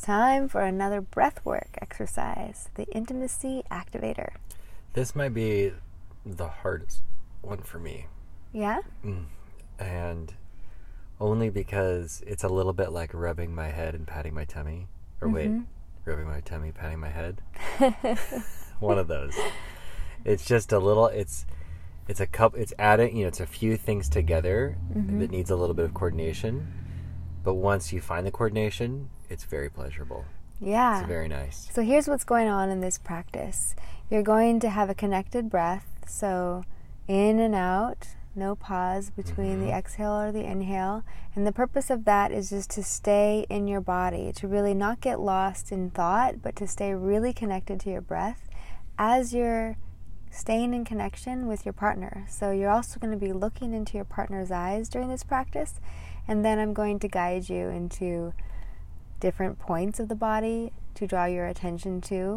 time for another breathwork exercise, the Intimacy Activator. This might be the hardest one for me. Yeah? And only because it's a little bit like rubbing my head and patting my tummy. Or rubbing my tummy, patting my head. One of those. It's just a little, it's adding, it's a few things together that needs a little bit of coordination. But once you find the coordination, it's very pleasurable. Yeah. It's very nice. So here's what's going on in this practice. You're going to have a connected breath. So in and out, no pause between the exhale or the inhale. And the purpose of that is just to stay in your body, to really not get lost in thought, but to stay really connected to your breath as you're staying in connection with your partner. So you're also going to be looking into your partner's eyes during this practice. And then I'm going to guide you into different points of the body to draw your attention to.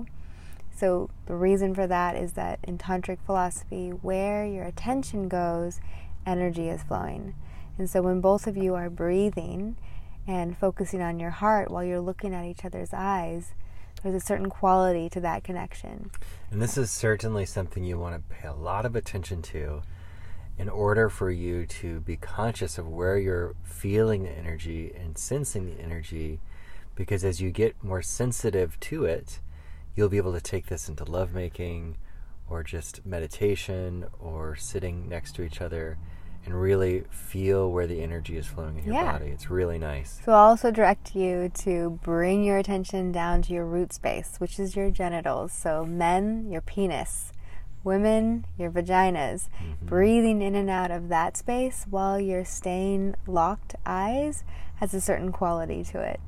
So the reason for that is that in tantric philosophy, where your attention goes, energy is flowing. And so when both of you are breathing and focusing on your heart while you're looking at each other's eyes, there's a certain quality to that connection. And this is certainly something you want to pay a lot of attention to in order for you to be conscious of where you're feeling the energy and sensing the energy, because as you get more sensitive to it, you'll be able to take this into lovemaking or just meditation or sitting next to each other and really feel where the energy is flowing in your body. It's really nice. So I'll also direct you to bring your attention down to your root space, which is your genitals. So men, your penis. Women, your vaginas. Breathing in and out of that space while you're staying locked eyes has a certain quality to it,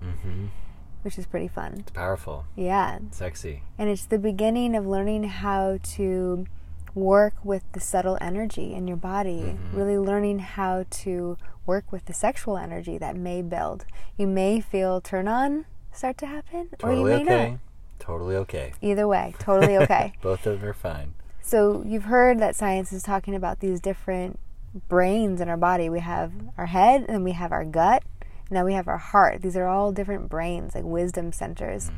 which is pretty fun. It's powerful. Yeah. Sexy. And it's the beginning of learning how to work with the subtle energy in your body, really learning how to work with the sexual energy that may build. You may feel turn on start to happen, or you may not. Totally okay. Either way, totally okay. Both of them are fine. So you've heard that science is talking about these different brains in our body. We have our head, and we have our gut, and now we have our heart. These are all different brains, like wisdom centers.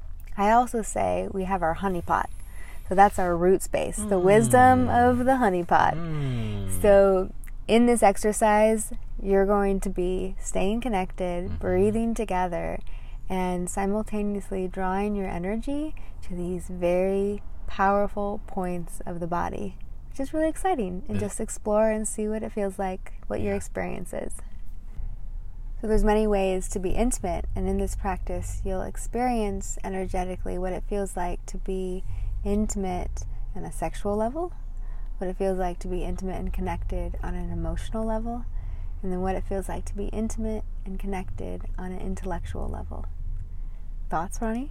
I also say we have our honeypot. So that's our root space, the wisdom of the honeypot. So in this exercise, you're going to be staying connected, breathing together, and simultaneously drawing your energy to these very powerful points of the body, which is really exciting. And just explore and see what it feels like, what your experience is. So there's many ways to be intimate, and in this practice, you'll experience energetically what it feels like to be intimate on a sexual level, what it feels like to be intimate and connected on an emotional level, and then what it feels like to be intimate and connected on an intellectual level. Thoughts, Ronnie?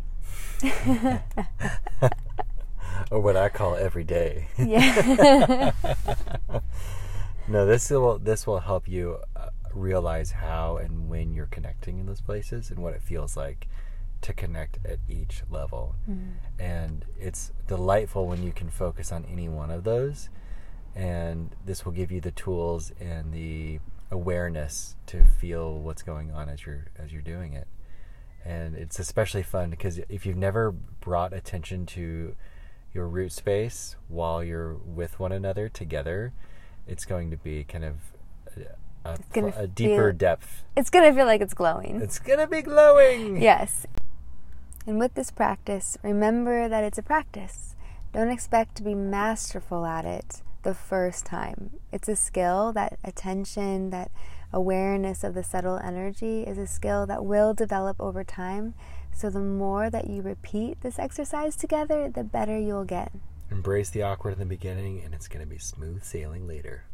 Or what I call every day. Yeah. No, this will help you realize how and when you're connecting in those places and what it feels like to connect at each level. And it's delightful when you can focus on any one of those, and this will give you the tools and the awareness to feel what's going on as you're doing it. And it's especially fun because if you've never brought attention to your root space while you're with one another together, it's going to be kind of a deeper depth. It's going to feel like it's glowing. It's going to be glowing. Yes. And with this practice, remember that it's a practice. Don't expect to be masterful at it the first time. It's a skill. That attention, that awareness of the subtle energy is a skill that will develop over time. So the more that you repeat this exercise together, the better you'll get. Embrace the awkward in the beginning, and it's going to be smooth sailing later.